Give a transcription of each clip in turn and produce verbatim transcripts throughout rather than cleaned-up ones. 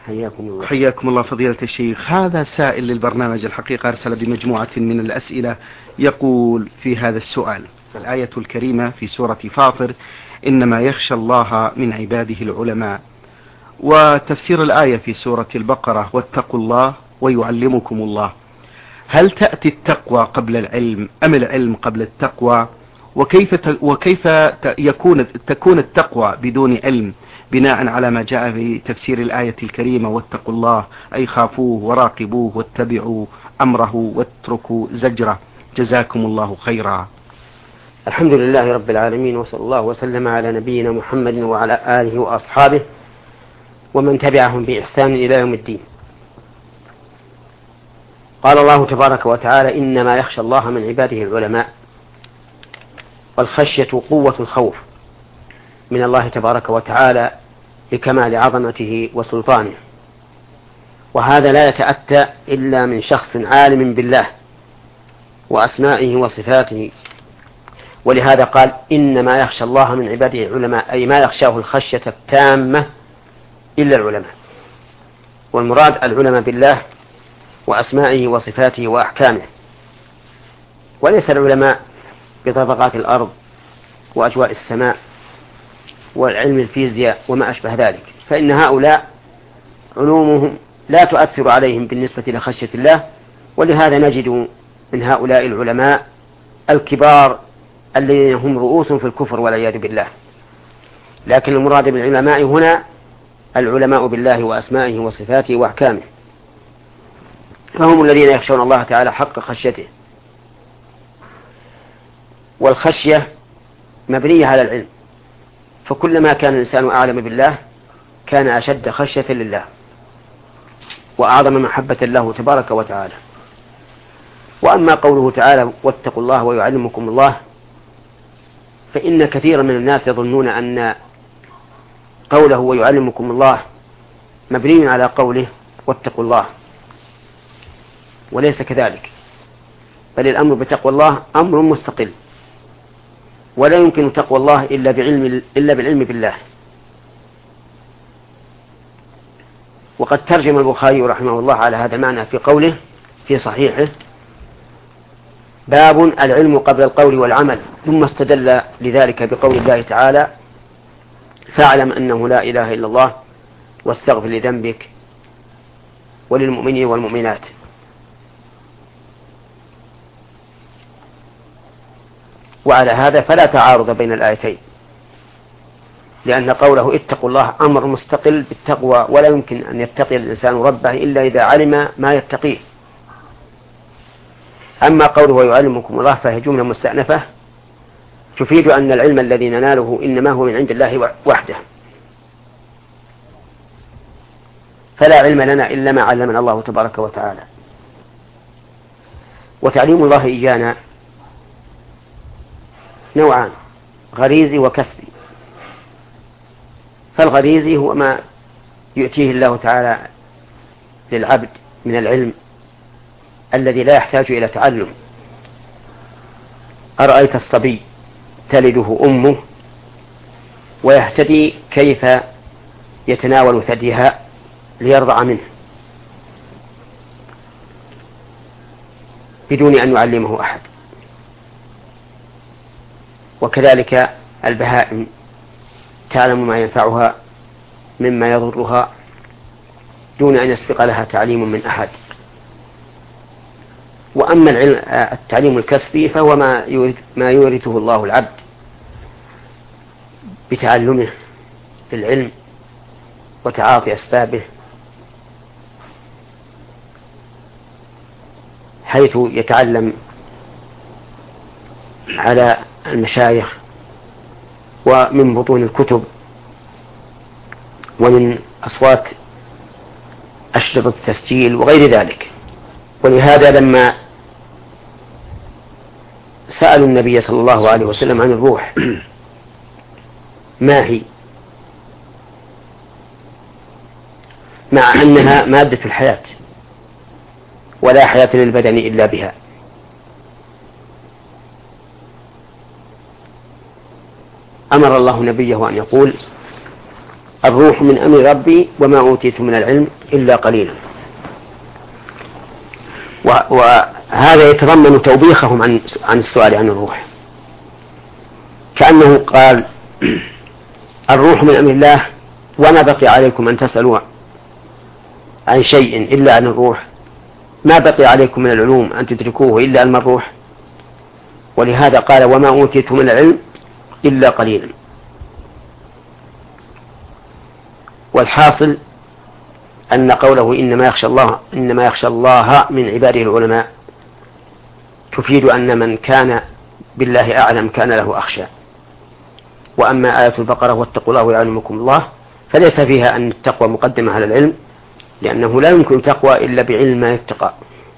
حياكم الله. حياكم الله فضيلة الشيخ. هذا سائل للبرنامج الحقيقة أرسل بمجموعة من الأسئلة، يقول في هذا السؤال: الآية الكريمة في سورة فاطر إنما يخشى الله من عباده العلماء، وتفسير الآية في سورة البقرة واتقوا الله ويعلمكم الله، هل تأتي التقوى قبل العلم أم العلم قبل التقوى؟ وكيف وكيف يكون تكون التقوى بدون علم بناء على ما جاء في تفسير الآية الكريمة واتقوا الله أي خافوه وراقبوه واتبعوا أمره واتركوا زجره؟ جزاكم الله خيرا. الحمد لله رب العالمين، وصلى الله وسلم على نبينا محمد وعلى آله وأصحابه ومن تبعهم بإحسان إلى يوم الدين. قال الله تبارك وتعالى: إنما يخشى الله من عباده العلماء. والخشية قوة الخوف من الله تبارك وتعالى لكمال عظمته وسلطانه، وهذا لا يتأتى إلا من شخص عالم بالله وأسمائه وصفاته. ولهذا قال: إنما يخشى الله من عباده العلماء، أي ما يخشاه الخشية التامة إلا العلماء. والمراد العلماء بالله وأسمائه وصفاته وأحكامه، وليس العلماء بطبقات الأرض وأجواء السماء والعلم الفيزياء وما أشبه ذلك، فإن هؤلاء علومهم لا تؤثر عليهم بالنسبة لخشية الله. ولهذا نجد من هؤلاء العلماء الكبار الذين هم رؤوس في الكفر والعياذ بالله. لكن المراد بالعلماء هنا العلماء بالله وأسمائه وصفاته وأحكامه، فهم الذين يخشون الله تعالى حق خشيته. والخشية مبنية على العلم، فكلما كان الإنسان أعلم بالله كان أشد خشية لله وأعظم محبة له تبارك وتعالى. وأما قوله تعالى: واتقوا الله ويعلمكم الله، فإن كثيرا من الناس يظنون أن قوله ويعلمكم الله مبني على قوله واتقوا الله، وليس كذلك، بل الأمر بتقوى الله أمر مستقل، ولا يمكن تقوى الله إلا بعلم إلا بالعلم بالله. وقد ترجم البخاري رحمه الله على هذا المعنى في قوله في صحيحه: باب العلم قبل القول والعمل، ثم استدل لذلك بقول الله تعالى: فاعلم أنه لا إله إلا الله واستغفر لذنبك وللمؤمنين والمؤمنات. وعلى هذا فلا تعارض بين الآيتين، لأن قوله اتقوا الله أمر مستقل بالتقوى، ولا يمكن أن يتقي الإنسان ربه إلا إذا علم ما يتقيه. أما قوله ويعلمكم الله فهي جملة مستأنفة تفيد أن العلم الذي نناله إنما هو من عند الله وحده، فلا علم لنا إلا ما علمنا الله تبارك وتعالى. وتعليم الله إيانا نوعان: غريزي وكسبي. فالغريزي هو ما يؤتيه الله تعالى للعبد من العلم الذي لا يحتاج إلى تعلم. أرأيت الصبي تلده أمه ويهتدي كيف يتناول ثديها ليرضع منه بدون أن يعلمه أحد. وكذلك البهائم تعلم ما ينفعها مما يضرها دون أن يسبق لها تعليم من أحد. وأما التعليم الكسبي فهو ما يورثه الله العبد بتعلمه للعلم وتعاطي أسبابه، حيث يتعلم على المشايخ ومن بطون الكتب ومن أصوات أشرطة التسجيل وغير ذلك. ولهذا لما سألوا النبي صلى الله عليه وسلم عن الروح ما هي، مع أنها مادة الحياة ولا حياة للبدن إلا بها، أمر الله نبيه أن يقول: الروح من أمر ربي وما أوتيت من العلم إلا قليلا. وهذا يتضمن توبيخهم عن عن السؤال عن الروح، كأنه قال الروح من أمر الله وما بقي عليكم أن تسألوا عن شيء إلا عن الروح، ما بقي عليكم من العلوم أن تدركوه إلا علم الروح. ولهذا قال وما أوتيت من العلم إلا قليلا. والحاصل أن قوله إنما يخشى الله إنما يخشى الله من عباده العلماء تفيد أن من كان بالله أعلم كان له أخشى. وأما آية البقرة واتقوا الله ويعلمكم الله فليس فيها أن التقوى مقدمة على العلم، لأنه لا يمكن تقوى إلا بعلم ما يتقى،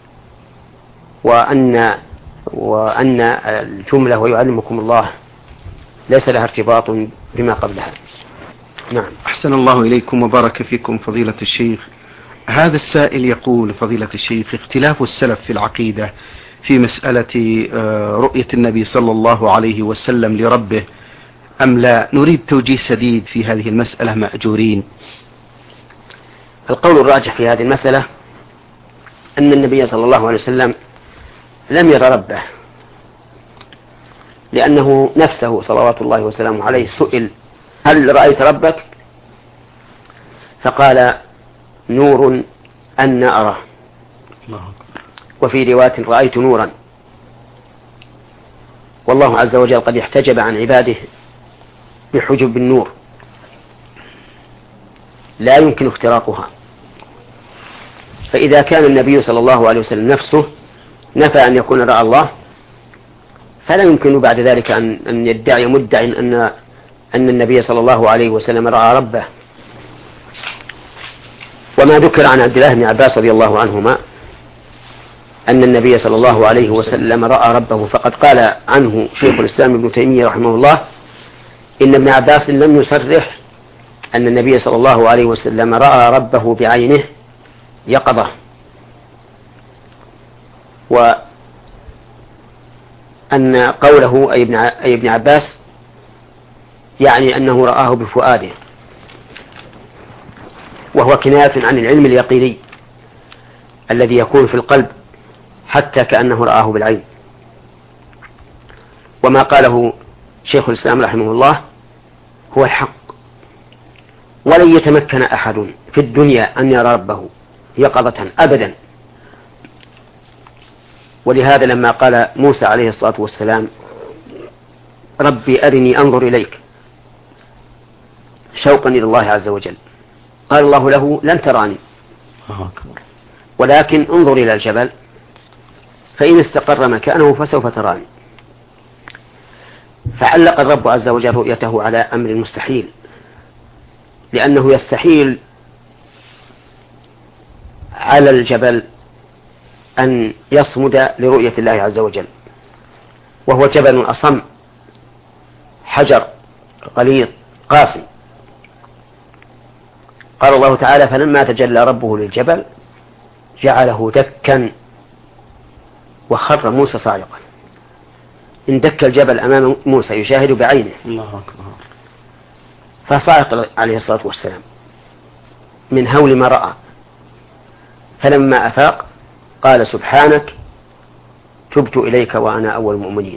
وأن وأن الجملة ويعلمكم الله ليس لها ارتباط بما قبلها. نعم. أحسن الله إليكم وبارك فيكم فضيلة الشيخ. هذا السائل يقول فضيلة الشيخ اختلاف السلف في العقيدة في مسألة رؤية النبي صلى الله عليه وسلم لربه أم لا، نريد توجيه سديد في هذه المسألة مأجورين. القول الراجح في هذه المسألة أن النبي صلى الله عليه وسلم لم يرى ربه، لأنه نفسه صلوات الله وسلامه عليه سئل هل رأيت ربك؟ فقال نور أن أراه، وفي رواية رأيت نورا. والله عز وجل قد احتجب عن عباده بحجب النور لا يمكن اختراقها، فإذا كان النبي صلى الله عليه وسلم نفسه نفى أن يكون رأى الله، فلا يمكن بعد ذلك أن أن يدعي مدع أن أن النبي صلى الله عليه وسلم رأى ربه. وما ذكر عن عبد الله بن عباس رضي الله عنهما أن النبي صلى الله عليه وسلم رأى ربه، فقد قال عنه شيخ الإسلام ابن تيمية رحمه الله إن ابن عباس لم يصرح أن النبي صلى الله عليه وسلم رأى ربه بعينه يقظة، وأن قوله أي ابن عباس يعني أنه رآه بفؤاده، وهو كناية عن العلم اليقيني الذي يكون في القلب حتى كأنه رآه بالعين. وما قاله شيخ الإسلام رحمه الله هو الحق، ولن يتمكن أحد في الدنيا أن يرى ربه يقظة أبدا. ولهذا لما قال موسى عليه الصلاة والسلام ربي أرني أنظر إليك شوقا إلى الله عز وجل، قال الله له لن تراني ولكن انظر إلى الجبل فإن استقر مكانه فسوف تراني. فعلق الرب عز وجل رؤيته على أمر مستحيل، لأنه يستحيل على الجبل أن يصمد لرؤية الله عز وجل، وهو جبل أصم حجر غليظ قاسي. قال الله تعالى فلما تجلى ربه للجبل جعله دكا وخر موسى صاعقا. اندك الجبل أمام موسى يشاهد بعينه، الله أكبر، فصاعق عليه الصلاة والسلام من هول ما رأى. فلما أفاق قال سبحانك تبت إليك وأنا أول المؤمنين.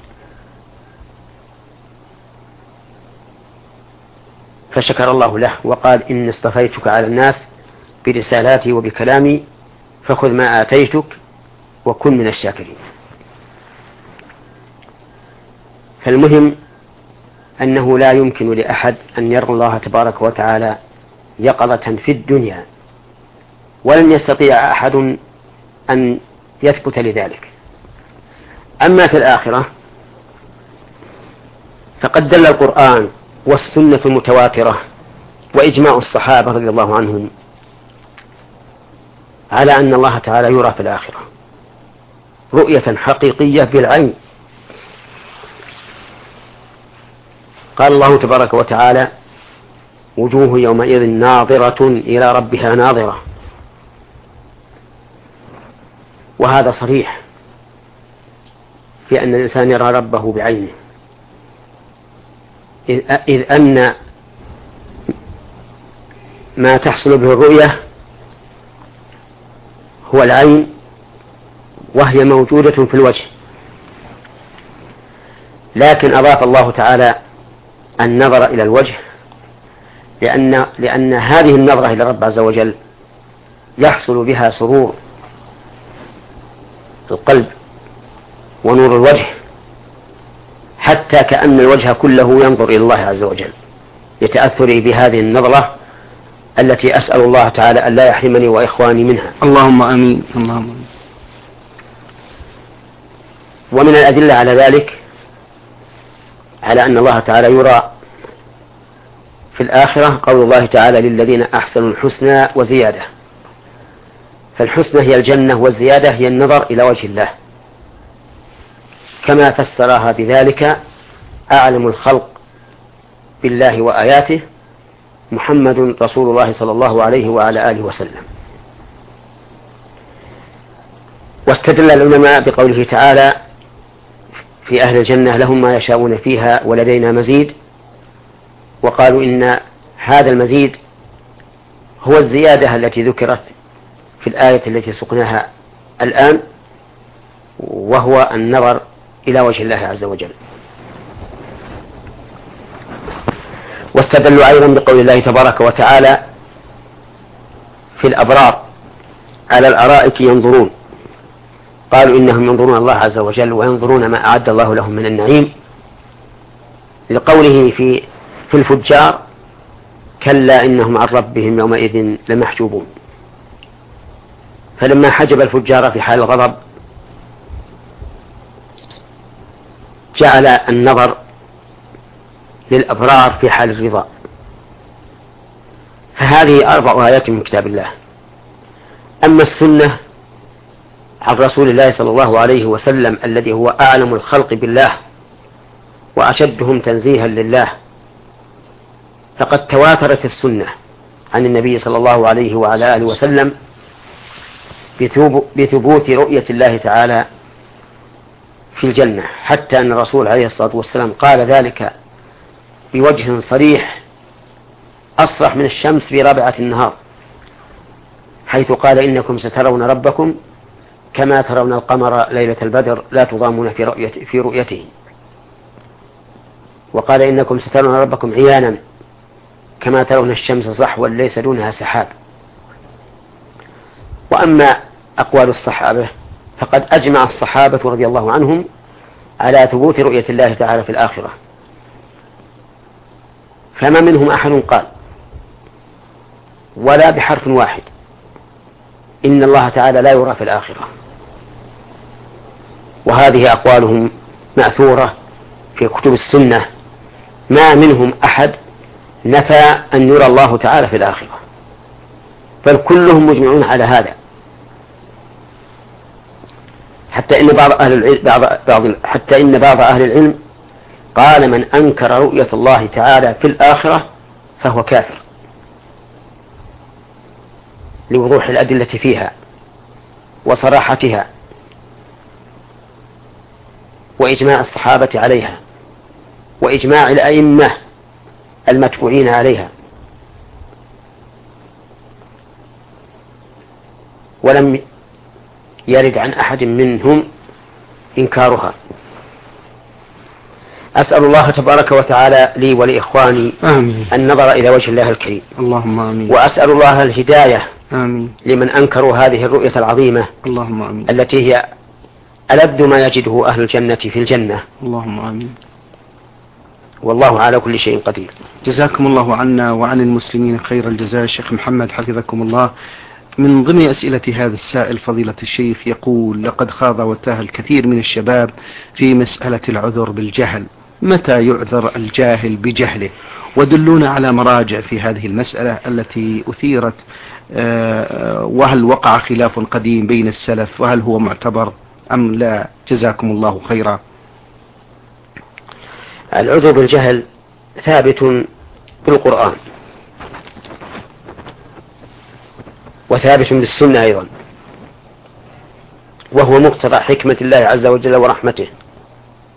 فشكر الله له وقال إن اصطفيتك على الناس برسالاتي وبكلامي فخذ ما آتيتك وكن من الشاكرين. فالمهم أنه لا يمكن لأحد أن يرى الله تبارك وتعالى يقظة في الدنيا، ولن يستطيع أحد أن يثبت لذلك. أما في الآخرة فقد دل القرآن والسنة المتواترة وإجماع الصحابة رضي الله عنهم على أن الله تعالى يرى في الآخرة رؤية حقيقية بالعين. قال الله تبارك وتعالى وجوه يومئذ ناظرة إلى ربها ناظرة، وهذا صريح في أن الإنسان يرى ربه بعينه، إذ أن ما تحصل به الرؤية هو العين، وهي موجودة في الوجه، لكن أضاف الله تعالى النظر إلى الوجه لأن, لأن هذه النظرة إلى الرب عز وجل يحصل بها سرور القلب ونور الوجه، حتى كأن الوجه كله ينظر إلى الله عز وجل، يتأثر بهذه النظرة التي أسأل الله تعالى أن لا يحرمني وإخواني منها. اللهم آمين. اللهم آمين. ومن الأدلة على ذلك على أن الله تعالى يرى في الآخرة قول الله تعالى للذين أحسنوا الحسنى وزيادة، فالحسنى هي الجنة والزيادة هي النظر إلى وجه الله، كما فسرها بذلك أعلم الخلق بالله وآياته محمد رسول الله صلى الله عليه وعلى آله وسلم. واستدل العلماء بقوله تعالى في أهل الجنة لهم ما يشاءون فيها ولدينا مزيد، وقالوا إن هذا المزيد هو الزيادة التي ذكرت في الآية التي سقناها الآن، وهو النظر إلى وجه الله عز وجل. واستدلوا أيضا بقول الله تبارك وتعالى في الأبرار على الأرائك ينظرون، قالوا إنهم ينظرون الله عز وجل وينظرون ما أعد الله لهم من النعيم، لقوله في في الفجار كلا إنهم عن ربهم يومئذ لمحجوبون. فلما حجب الفجار في حال الغضب جعل النظر للأبرار في حال الرضا. فهذه أربع آيات من كتاب الله. أما السنة عن رسول الله صلى الله عليه وسلم الذي هو أعلم الخلق بالله وأشدهم تنزيها لله، فقد تواترت السنة عن النبي صلى الله عليه وعلى آله وسلم بثبوت رؤية الله تعالى في الجنة، حتى أن الرسول عليه الصلاة والسلام قال ذلك بوجه صريح أصرح من الشمس في رابعة النهار، حيث قال إنكم سترون ربكم كما ترون القمر ليلة البدر لا تضامون في رؤيته, في رؤيته. وقال إنكم سترون ربكم عيانا كما ترون الشمس صحوا ليس دونها سحاب. وأما أقوال الصحابة فقد أجمع الصحابة رضي الله عنهم على ثبوت رؤية الله تعالى في الآخرة، فما منهم أحد قال ولا بحرف واحد إن الله تعالى لا يرى في الآخرة. وهذه أقوالهم مأثورة في كتب السنة، ما منهم أحد نفى أن يرى الله تعالى في الآخرة، بل كلهم مجمعون على هذا، حتى إن بعض أهل العلم بعض بعض حتى إن بعض أهل العلم قال من أنكر رؤية الله تعالى في الآخرة فهو كافر، لوضوح الأدلة فيها وصراحتها وإجماع الصحابة عليها وإجماع الأئمة المتبوعين عليها. ولم يرد عن أحد منهم إنكارها. أسأل الله تبارك وتعالى لي ولإخواني آمين. النظر إلى وجه الله الكريم. اللهم آمين. وأسأل الله الهداية آمين. لمن أنكروا هذه الرؤية العظيمة اللهم آمين. التي هي ألذ ما يجده أهل الجنة في الجنة. اللهم آمين. والله على كل شيء قدير. جزاكم الله عنا وعن المسلمين خير الجزاء. شيخ محمد حفظكم الله، من ضمن أسئلة هذا السائل فضيلة الشيخ يقول: لقد خاض وتاه الكثير من الشباب في مسألة العذر بالجهل، متى يعذر الجاهل بجهله؟ ودلونا على مراجع في هذه المسألة التي أثيرت، وهل وقع خلاف قديم بين السلف وهل هو معتبر أم لا؟ جزاكم الله خيرا. العذر بالجهل ثابت بالقرآن وثابت بالسنة أيضا، وهو مقتضى حكمة الله عز وجل ورحمته.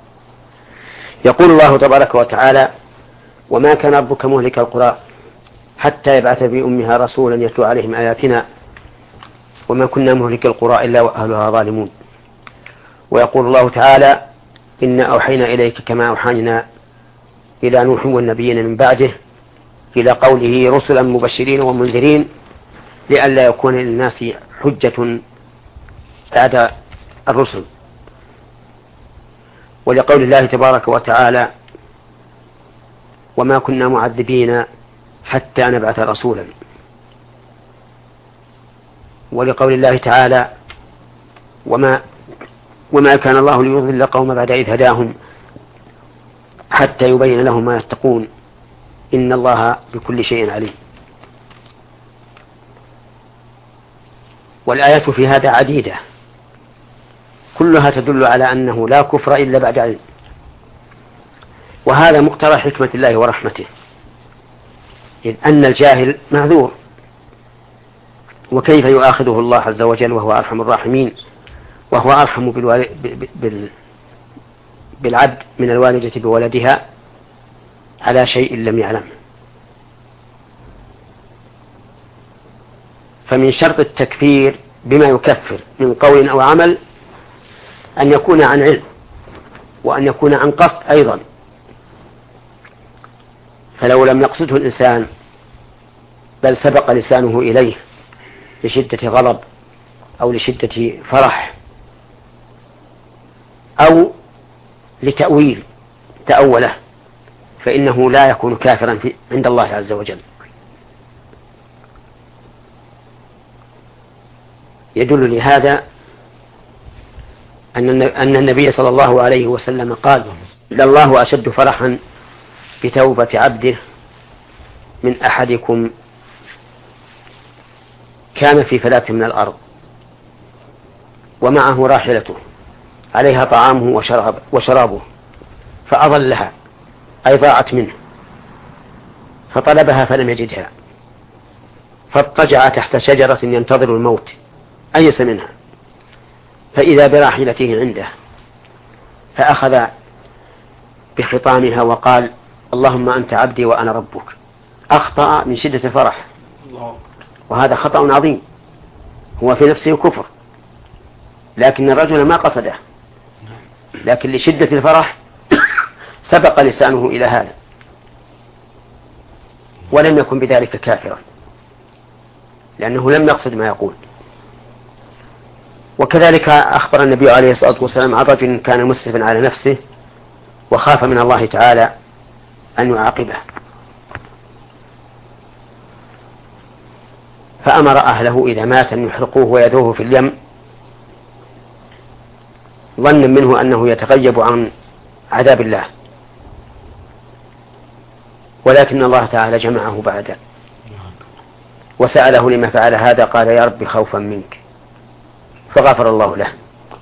يقول الله تبارك وتعالى: وما كان ربك مهلك القرى حتى يبعث بأمها رسولا يتلو عليهم آياتنا وما كنا مهلك القرى إلا وأهلها ظالمون. ويقول الله تعالى إنا أوحينا إليك كما أوحينا إلى نوح والنبيين من بعده إلى قوله رسلا مبشرين ومنذرين لئلا يكون للناس حجة بعد الرسل. ولقول الله تبارك وتعالى وما كنا معذبين حتى نبعث رسولا. ولقول الله تعالى وما, وما كان الله ليضل قوم بعد إذ هداهم حتى يبين لهم ما يتقون إن الله بكل شيء عليم. والآيات في هذا عديدة كلها تدل على أنه لا كفر إلا بعد علم، وهذا مقتضى حكمة الله ورحمته، إذ أن الجاهل معذور، وكيف يؤاخذه الله عز وجل وهو أرحم الراحمين وهو أرحم بالوال... بال... بالعبد من الوالدة بولدها على شيء لم يعلم. فمن شرط التكفير بما يكفر من قول أو عمل أن يكون عن علم وأن يكون عن قصد أيضا. فلو لم يقصده الإنسان بل سبق لسانه إليه لشدة غضب أو لشدة فرح أو لتأويل تأوله فإنه لا يكون كافرا عند الله عز وجل. يدل لهذا أن النبي صلى الله عليه وسلم قال لله أشد فرحا بتوبة عبده من أحدكم كان في فلاة من الأرض ومعه راحلته عليها طعامه وشراب وشرابه فأضلها أي ضاعت منه فطلبها فلم يجدها فاضطجع تحت شجرة ينتظر الموت أيس منها فإذا براحلته عنده فأخذ بخطامها وقال اللهم أنت عبدي وأنا ربك. أخطأ من شدة الفرح وهذا خطأ عظيم هو في نفسه كفر، لكن الرجل ما قصده، لكن لشدة الفرح سبق لسانه إلى هذا ولم يكن بذلك كافرا لأنه لم يقصد ما يقول. وكذلك أخبر النبي عليه الصلاة والسلام عن رجل كان مسرفا على نفسه وخاف من الله تعالى أن يعاقبه فأمر أهله إذا مات أن يحرقوه ويدوه في اليم ظنا منه أنه يتغيب عن عذاب الله، ولكن الله تعالى جمعه بعد وسأله لما فعل هذا قال يا رب خوفا منك فغفر الله له،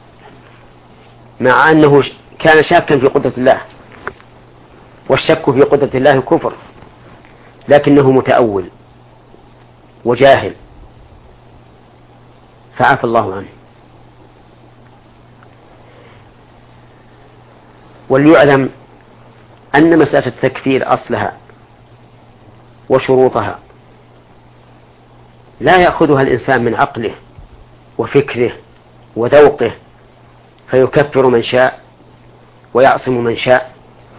مع أنه كان شاكا في قدرة الله والشك في قدرة الله كفر، لكنه متأول وجاهل فعفى الله عنه. وليعلم أن مسألة التكفير أصلها وشروطها لا يأخذها الإنسان من عقله وفكره وذوقه فيكفر من شاء ويعصم من شاء.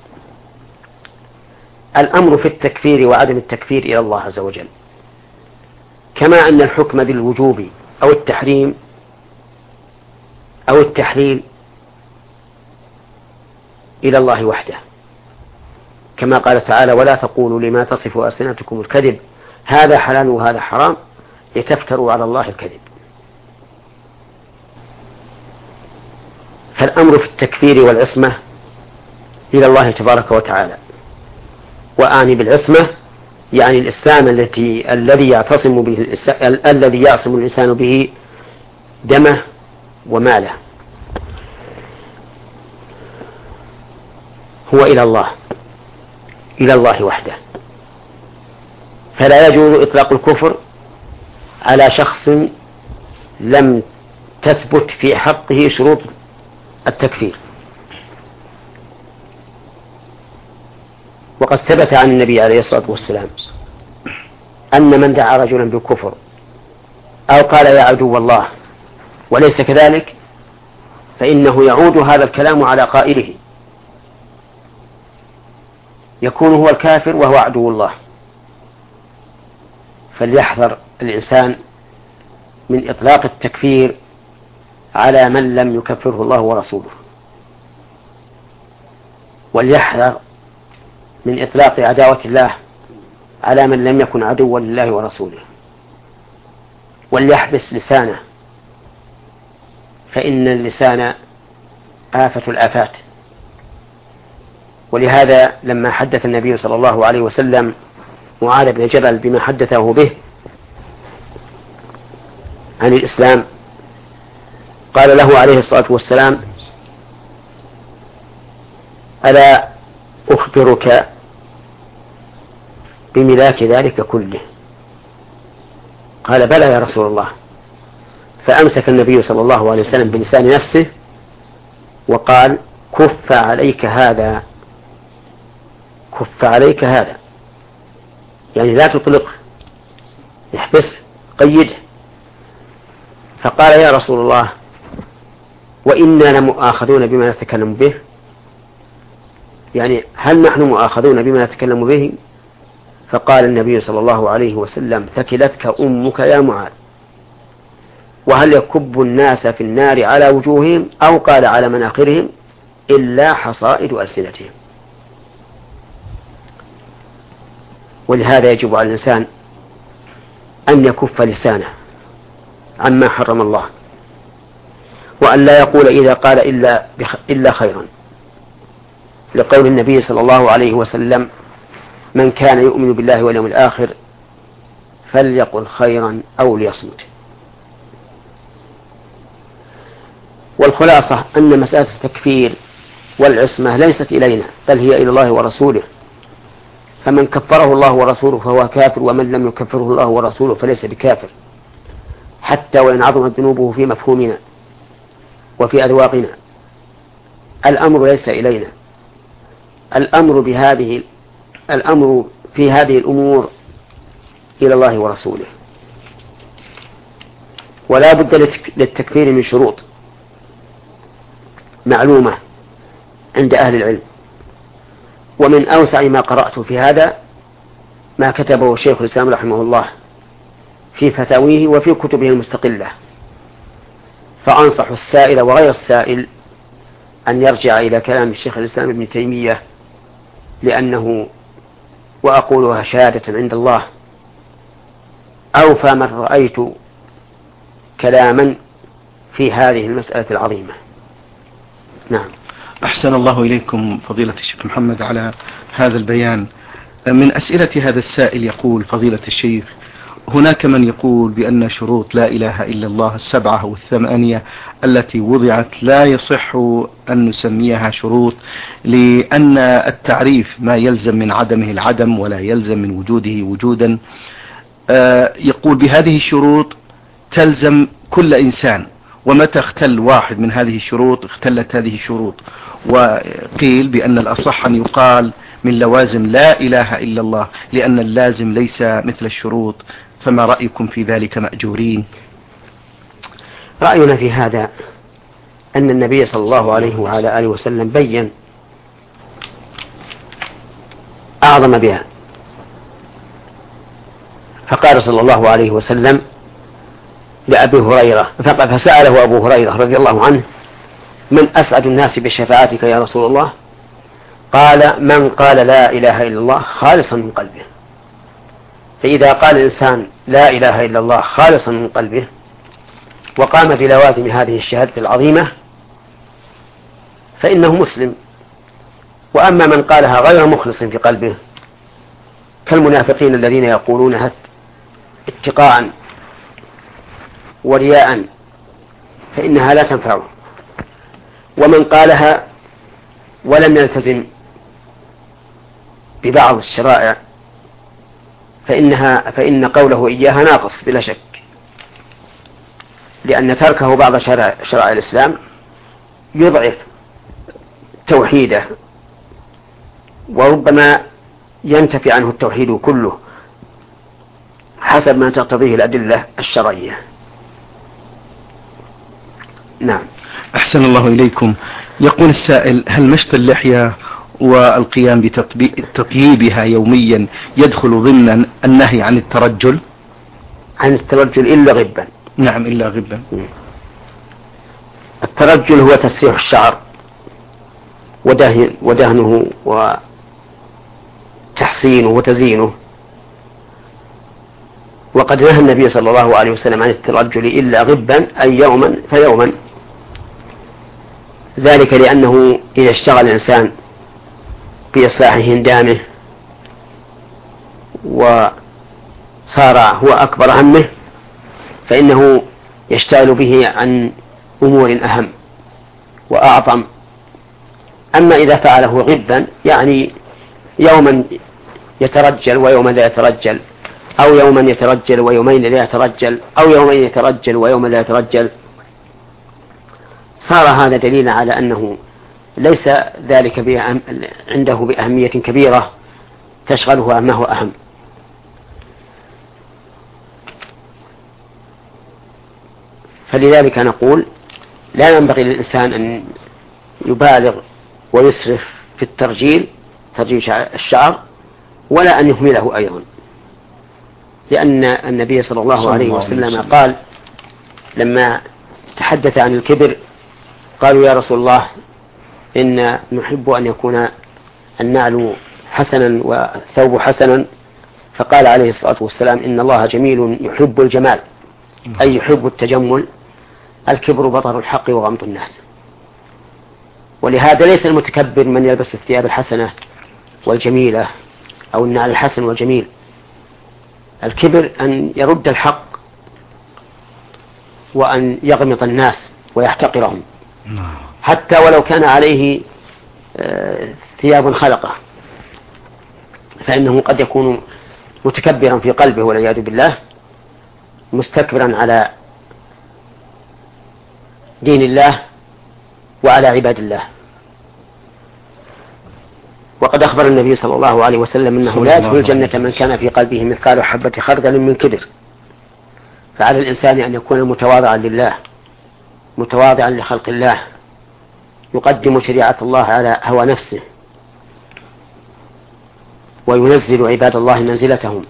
الأمر في التكفير وعدم التكفير إلى الله عز وجل، كما أن الحكم بالوجوب أو التحريم أو التحليل إلى الله وحده، كما قال تعالى ولا تقولوا لما تصف ألسنتكم الكذب هذا حلال وهذا حرام لتفتروا على الله الكذب. فالأمر في التكفير والعصمة إلى الله تبارك وتعالى، وآني بالعصمة يعني الإسلام التي الذي يعتصم به الذي يعصم الإنسان به دمه وماله هو إلى الله إلى الله وحده. فلا يجوز إطلاق الكفر على شخص لم تثبت في حقه شروط التكفير. وقد ثبت عن النبي عليه الصلاة والسلام أن من دعا رجلا بالكفر أو قال يا عدو الله وليس كذلك فإنه يعود هذا الكلام على قائله، يكون هو الكافر وهو عدو الله. فليحذر الإنسان من إطلاق التكفير على من لم يكفره الله ورسوله، وليحذر من إطلاق عداوة الله على من لم يكن عدوا لله ورسوله، وليحبس لسانه، فإن اللسان آفة الآفات. ولهذا لما حدث النبي صلى الله عليه وسلم معاذ بن جبل بما حدثه به عن الإسلام قال له عليه الصلاة والسلام: ألا أخبرك بملاك ذلك كله؟ قال: بلى يا رسول الله. فأمسك النبي صلى الله عليه وسلم بلسان نفسه وقال: كف عليك هذا، كف عليك هذا، يعني لا تطلق، احبس، قيده. فقال: يا رسول الله، وإنا لمؤاخذون بما نتكلم به، يعني هل نحن مؤاخذون بما نتكلم به؟ فقال النبي صلى الله عليه وسلم: ثكلتك أمك يا معاذ. وهل يكب الناس في النار على وجوههم أو قال على مناخرهم إلا حصائد ألسنتهم. ولهذا يجب على الإنسان أن يكف لسانه عما حرم الله، وأن لا يقول إذا قال إلا, إلا خيرا، لقول النبي صلى الله عليه وسلم: من كان يؤمن بالله واليوم الآخر فليقل خيرا أو ليصمت. والخلاصة أن مسألة التكفير والعصمة ليست إلينا بل هي إلى الله ورسوله، فمن كفره الله ورسوله فهو كافر، ومن لم يكفره الله ورسوله فليس بكافر، حتى وإن عظمت ذنوبه في مفهومنا وفي أذواقنا. الأمر ليس إلينا، الأمر بهذه الأمر في هذه الأمور إلى الله ورسوله. ولا بد للتكفير من شروط معلومة عند أهل العلم، ومن أوسع ما قرأت في هذا ما كتبه شيخ الإسلام رحمه الله في فتاويه وفي كتبه المستقلة، فأنصح السائل وغير السائل أن يرجع إلى كلام الشيخ الإسلام ابن تيمية، لأنه وأقولها شهادة عند الله أوفى من رأيت كلاما في هذه المسألة العظيمة. نعم. أحسن الله إليكم فضيلة الشيخ محمد على هذا البيان. من أسئلة هذا السائل يقول: فضيلة الشيخ، هناك من يقول بأن شروط لا إله إلا الله السبعة أو الثمانية التي وضعت لا يصح أن نسميها شروط، لأن التعريف ما يلزم من عدمه العدم ولا يلزم من وجوده وجودا. يقول بهذه الشروط تلزم كل إنسان، ومتى اختل واحد من هذه الشروط اختلت هذه الشروط. وقيل بأن الأصح أن يقال من لوازم لا إله إلا الله، لأن اللازم ليس مثل الشروط. فما رأيكم في ذلك مأجورين؟ رأينا في هذا أن النبي صلى الله عليه وعلى آله وسلم بين أعظم بها، فقال صلى الله عليه وسلم لأبي هريرة، فسأله أبو هريرة رضي الله عنه: من أسعد الناس بشفاعتك يا رسول الله؟ قال: من قال لا إله إلا الله خالصا من قلبه. فإذا قال الإنسان لا إله إلا الله خالصا من قلبه وقام بلوازم هذه الشهادة العظيمة فإنه مسلم. وأما من قالها غير مخلص في قلبه كالمنافقين الذين يقولونها اتقاء ورياء فإنها لا تنفعه. ومن قالها ولم يلتزم ببعض الشرائع فإنها فإن قوله إياها ناقص بلا شك، لأن تركه بعض شرائع الإسلام يضعف توحيده، وربما ينتفي عنه التوحيد كله. بحسب ما تقتضيه الأدلة الشرعية. نعم. أحسن الله إليكم. يقول السائل: هل مشط اللحية والقيام بتطييبها يوميا يدخل ضمن النهي عن الترجل؟ عن الترجل إلا غبا. نعم، إلا غبا. الترجل هو تسريح الشعر ودهن ودهنه وتحسينه وتزيينه، وقد نهى النبي صلى الله عليه وسلم عن الترجل إلا غبا، أي يوما فيوما، ذلك لأنه إذا اشتغل الإنسان بإصلاح هندامه وصار هو أكبر همه فإنه يشتغل به عن أمور أهم وأعظم. أما إذا فعله غبا، يعني يوما يترجل ويوما لا يترجل، أو يوما يترجل ويومين لا يترجل، أو يومين يترجل ويوما لا يترجل، صار هذا دليلا على أنه ليس ذلك بأهم عنده بأهمية كبيرة تشغله ما هو أهم. فلذلك نقول لا ينبغي للإنسان أن يبالغ ويسرف في الترجيل ترجيل الشعر، ولا أن يهمله أيضا، لأن النبي صلى الله عليه وسلم قال لما تحدث عن الكبر: قالوا يا رسول الله إن نحب أن يكون النعل حسنا والثوب حسنا، فقال عليه الصلاة والسلام: إن الله جميل يحب الجمال، أي يحب التجمل. الكبر بطر الحق وغمط الناس. ولهذا ليس المتكبر من يلبس الثياب الحسنة والجميلة أو النعل الحسن والجميل. الكبر أن يرد الحق وأن يغمط الناس ويحتقرهم، حتى ولو كان عليه ثياب خلقة، فإنه قد يكون متكبرا في قلبه والعياذ بالله، مستكبرا على دين الله وعلى عباد الله. وقد أخبر النبي صلى الله عليه وسلم أنه لا يدخل الجنة من كان في قلبه مثقال حبة خردل من كبر. فعلى الإنسان أن يكون متواضعا لله، متواضعا لخلق الله، يقدم شريعة الله على هوى نفسه، وينزل عباد الله منزلتهم،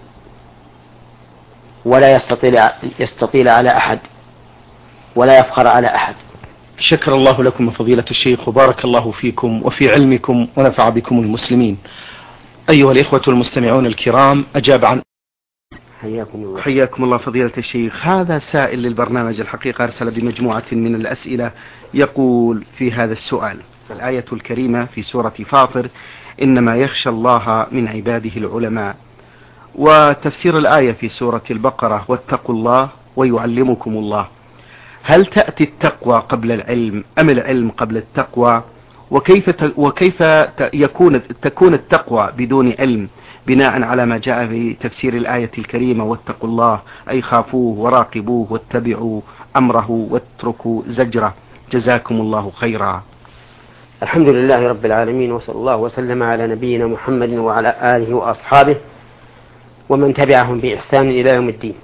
ولا يستطيل, يستطيل على أحد ولا يفخر على أحد. شكر الله لكم فضيلة الشيخ، وبارك الله فيكم وفي علمكم ونفع بكم المسلمين. أيها الإخوة المستمعون الكرام، أجاب عن حياكم الله. حياكم الله فضيلة الشيخ. هذا سائل للبرنامج الحقيقة أرسل بمجموعة من الأسئلة، يقول في هذا السؤال: الآية الكريمة في سورة فاطر: إنما يخشى الله من عباده العلماء، وتفسير الآية في سورة البقرة: واتقوا الله ويعلمكم الله. هل تأتي التقوى قبل العلم أم العلم قبل التقوى؟ وكيف وكيف يكون تكون التقوى بدون علم بناء على ما جاء في تفسير الآية الكريمة: واتقوا الله أي خافوه وراقبوه واتبعوا أمره واتركوا زجره. جزاكم الله خيرا. الحمد لله رب العالمين، وصلى الله وسلم على نبينا محمد وعلى آله وأصحابه ومن تبعهم بإحسان إلى يوم الدين.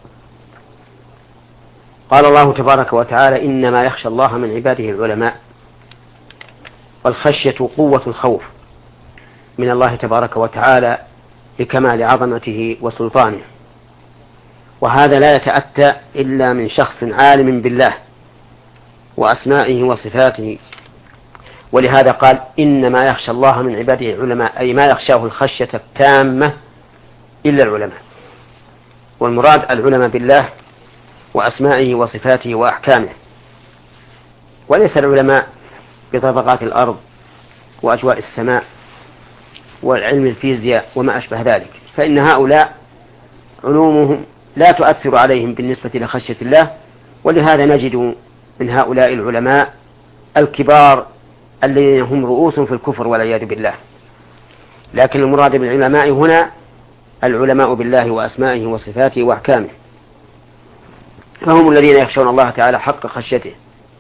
قال الله تبارك وتعالى: إنما يخشى الله من عباده العلماء. والخشية قوة الخوف من الله تبارك وتعالى لكمال عظمته وسلطانه، وهذا لا يتأتى إلا من شخص عالم بالله وأسمائه وصفاته. ولهذا قال: إنما يخشى الله من عباده العلماء، أي ما يخشاه الخشية التامة إلا العلماء. والمراد العلماء بالله وأسمائه وصفاته وأحكامه، وليس العلماء بطبقات الأرض وأجواء السماء والعلم الفيزياء وما أشبه ذلك، فإن هؤلاء علومهم لا تؤثر عليهم بالنسبة لخشية الله. ولهذا نجد من هؤلاء العلماء الكبار الذين هم رؤوس في الكفر والعياذ بالله. لكن المراد بالعلماء هنا العلماء بالله وأسمائه وصفاته وأحكامه، فهم الذين يخشون الله تعالى حق خشيته.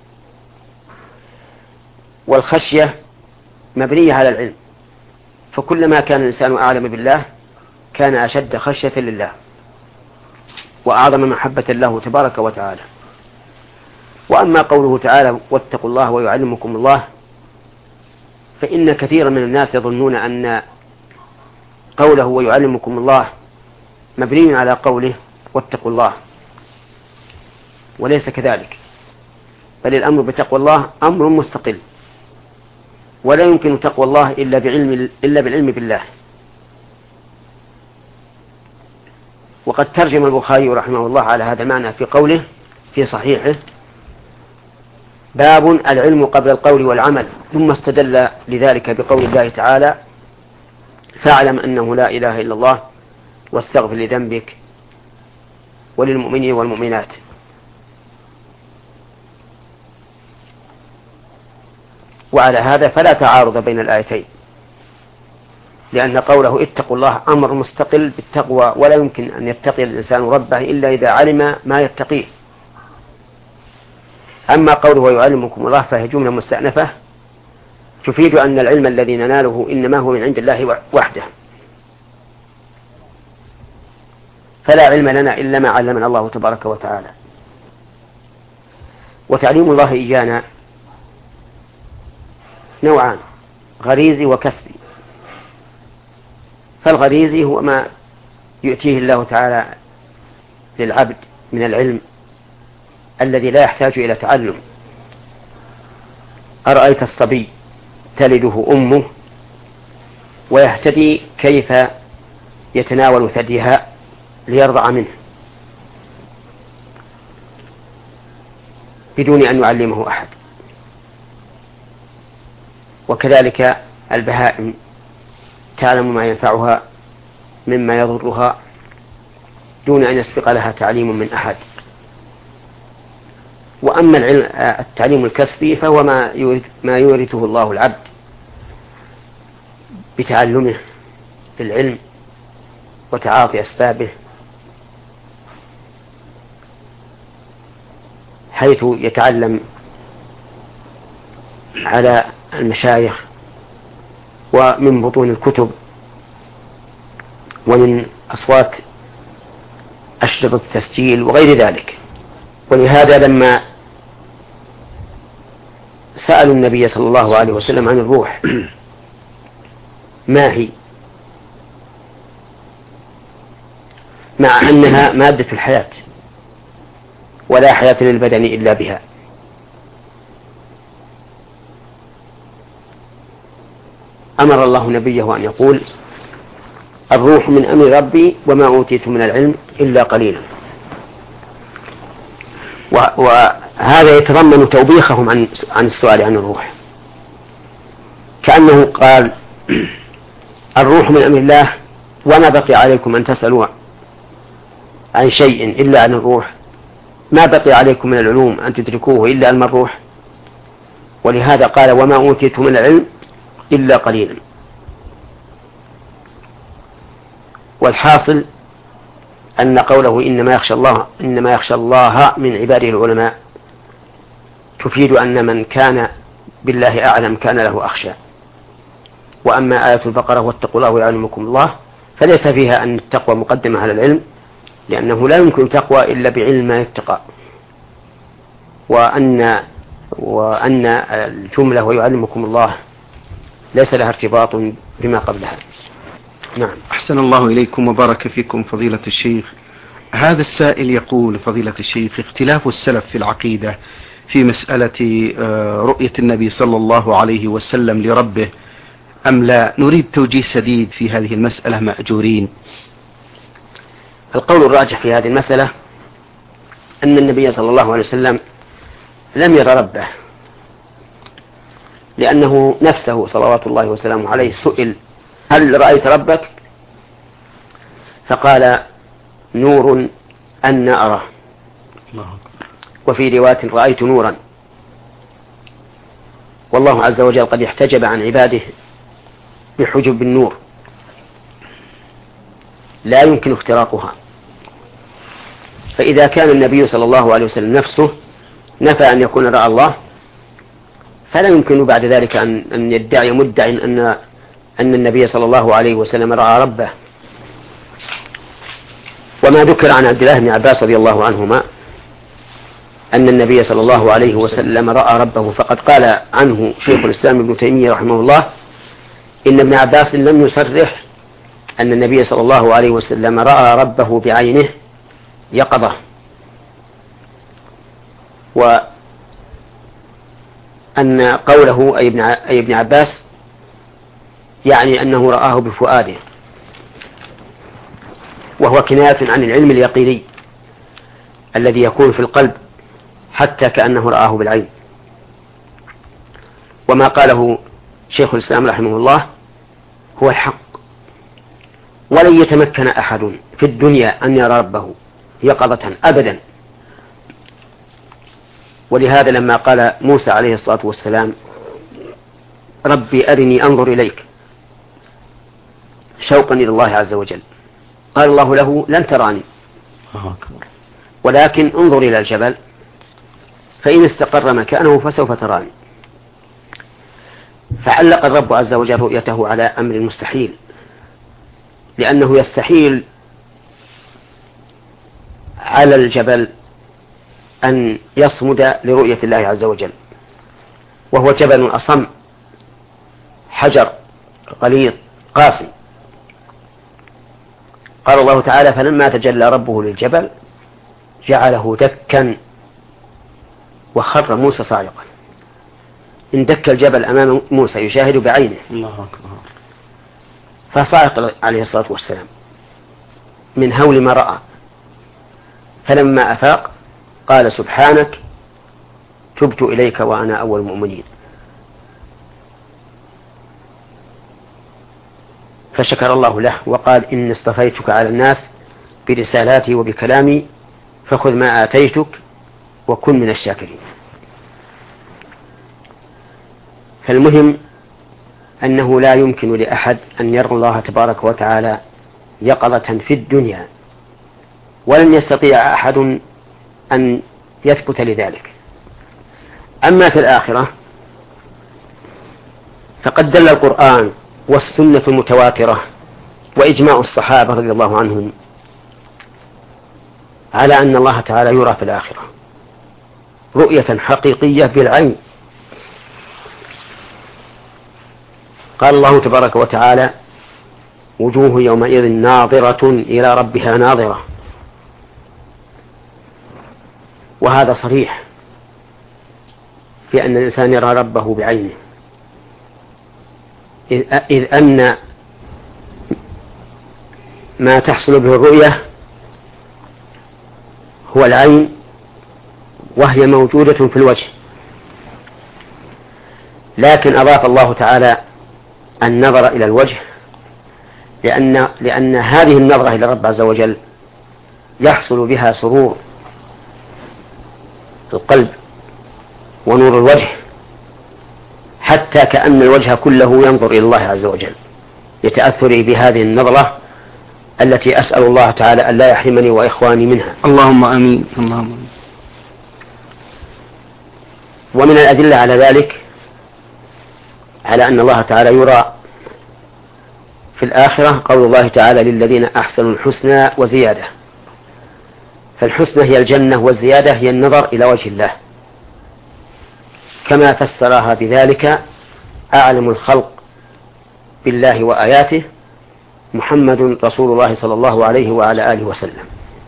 والخشية مبنية على العلم، فكلما كان الإنسان أعلم بالله كان أشد خشية لله. وأعظم محبة له تبارك وتعالى. وأما قوله تعالى واتقوا الله ويعلمكم الله، فإن كثيرا من الناس يظنون أن قوله ويعلمكم الله مبني على قوله واتقوا الله، وليس كذلك، بل الأمر بتقوى الله أمر مستقل، ولا يمكن تقوى الله إلا بعلم إلا بالعلم بالله. وقد ترجم البخاري رحمه الله على هذا المعنى في قوله في صحيحه باب العلم قبل القول والعمل، ثم استدل لذلك بقول الله تعالى فاعلم أنه لا إله إلا الله واستغفر لذنبك وللمؤمنين والمؤمنات. وعلى هذا فلا تعارض بين الآيتين، لأن قوله اتقوا الله أمر مستقل بالتقوى، ولا يمكن أن يتقي الإنسان ربه إلا إذا علم ما يتقيه. أما قوله ويعلمكم الله فهي جملة مستأنفة تفيد أن العلم الذي نناله إنما هو من عند الله وحده، فلا علم لنا إلا ما علمنا الله تبارك وتعالى. وتعليم الله إيانا نوعان، غريزي وكسبي. فالغريزي هو ما يؤتيه الله تعالى للعبد من العلم الذي لا يحتاج إلى تعلم. أرأيت الصبي تلده أمه ويهتدي كيف يتناول ثديها ليرضع منه بدون أن يعلمه أحد. وكذلك البهائم تعلم ما ينفعها مما يضرها دون أن يسبق لها تعليم من أحد. وأما التعليم الكسبي فهو ما يورث ما يورثه الله العبد بتعلمه العلم وتعاطي أسبابه، حيث يتعلم على المشايخ ومن بطون الكتب ومن أصوات أشرطة التسجيل وغير ذلك. ولهذا لما سألوا النبي صلى الله عليه وسلم عن الروح ما هي، مع أنها مادة الحياة ولا حياة للبدن إلا بها، أمر الله نبيه أن يقول الروح من أمر ربي وما أوتيت من العلم إلا قليلا. وهذا يتضمن توبيخهم عن عن السؤال عن الروح، كأنه قال الروح من أمر الله وما بقي عليكم أن تسألوا عن شيء إلا عن الروح، ما بقي عليكم من العلوم أن تدركوه إلا علم الروح. ولهذا قال وما أوتيت من العلم إلا قليلا. والحاصل أن قوله إنما يخشى الله إنما يخشى الله من عباده العلماء تفيد أن من كان بالله أعلم كان له أخشى. وأما آية البقرة واتقوا الله ويعلمكم الله فليس فيها أن التقوى مقدمة على العلم، لأنه لا يمكن تقوى إلا بعلم ما يتقى. وأن وأن الجملة ويعلمكم الله ليس لها ارتباط بما قبلها. نعم. أحسن الله إليكم وبارك فيكم فضيلة الشيخ. هذا السائل يقول فضيلة الشيخ اختلاف السلف في العقيدة في مسألة رؤية النبي صلى الله عليه وسلم لربه أم لا، نريد توجيه سديد في هذه المسألة مأجورين. القول الراجح في هذه المسألة أن النبي صلى الله عليه وسلم لم يرى ربه، لأنه نفسه صلوات الله وسلامه عليه سئل هل رأيت ربك؟ فقال نور أن أراه، وفي رواية رأيت نورا. والله عز وجل قد احتجب عن عباده بحجب النور لا يمكن اختراقها. فإذا كان النبي صلى الله عليه وسلم نفسه نفى أن يكون رأى الله، فلا يمكن بعد ذلك أن, أن يدعي مدع أن, أن النبي صلى الله عليه وسلم رأى ربه. وما ذكر عن عبد الله بن عباس رضي الله عنهما أن النبي صلى الله عليه وسلم رأى ربه، فقد قال عنه شيخ الإسلام ابن تيمية رحمه الله إن ابن عباس لم يصرح أن النبي صلى الله عليه وسلم رأى ربه بعينه يقظة، وأن قوله أي ابن عباس يعني أنه رآه بفؤاده، وهو كناية عن العلم اليقيني الذي يكون في القلب حتى كأنه رآه بالعين. وما قاله شيخ الإسلام رحمه الله هو الحق، ولن يتمكن أحد في الدنيا أن يرى ربه يقظة أبدا. ولهذا لما قال موسى عليه الصلاة والسلام ربي أرني أنظر إليك شوقا إلى الله عز وجل، قال الله له لن تراني ولكن انظر إلى الجبل فإن استقر مكانه فسوف تراني. فعلق الرب عز وجل رؤيته على أمر مستحيل، لأنه يستحيل على الجبل أن يصمد لرؤية الله عز وجل، وهو جبل أصم حجر غليظ قاسي. قال الله تعالى فلما تجلى ربه للجبل جعله دكا وخر موسى صاعقا. اندك الجبل أمام موسى يشاهد بعينه، الله أكبر، فصاعق عليه الصلاة والسلام من هول ما رأى. فلما أفاق قال سبحانك تبت إليك وأنا أول المؤمنين. فشكر الله له وقال إن اصطفيتك على الناس برسالاتي وبكلامي فخذ ما آتيتك وكن من الشاكرين. فالمهم أنه لا يمكن لأحد أن يرى الله تبارك وتعالى يقظة في الدنيا، ولن يستطيع أحد أن يثبت لذلك. أما في الآخرة فقد دل القرآن والسنة المتواترة وإجماع الصحابة رضي الله عنهم على أن الله تعالى يرى في الآخرة رؤية حقيقية بالعين. قال الله تبارك وتعالى وجوه يومئذ ناظرة إلى ربها ناظرة، وهذا صريح في أن الإنسان يرى ربه بعينه، إذ أن ما تحصل به الرؤية هو العين، وهي موجودة في الوجه، لكن أضاف الله تعالى النظر إلى الوجه لأن, لأن هذه النظرة إلى الرب عز وجل يحصل بها سرور القلب ونور الوجه، حتى كأن الوجه كله ينظر إلى الله عز وجل لتأثري بهذه النظرة التي أسأل الله تعالى أن لا يحرمني وإخواني منها. اللهم آمين. اللهم آمين. ومن الأدلة على ذلك على أن الله تعالى يرى في الآخرة قول الله تعالى للذين أحسنوا الحسنى وزيادة، فالحسنى هي الجنة والزيادة هي النظر إلى وجه الله، كما فسرها بذلك أعلم الخلق بالله وآياته محمد رسول الله صلى الله عليه وعلى آله وسلم.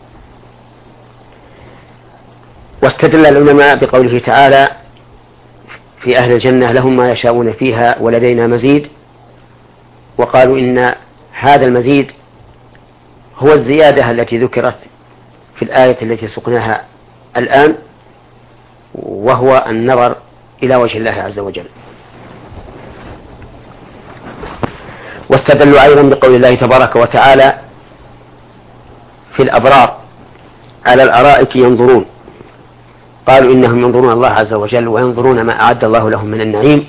واستدل العلماء بقوله تعالى في أهل الجنة لهم ما يشاءون فيها ولدينا مزيد، وقالوا إن هذا المزيد هو الزيادة التي ذكرت في الآية التي سقناها الآن، وهو النظر إلى وجه الله عز وجل. واستدلوا أيضا بقول الله تبارك وتعالى في الأبرار على الأرائك ينظرون، قالوا إنهم ينظرون الله عز وجل وينظرون ما أعد الله لهم من النعيم،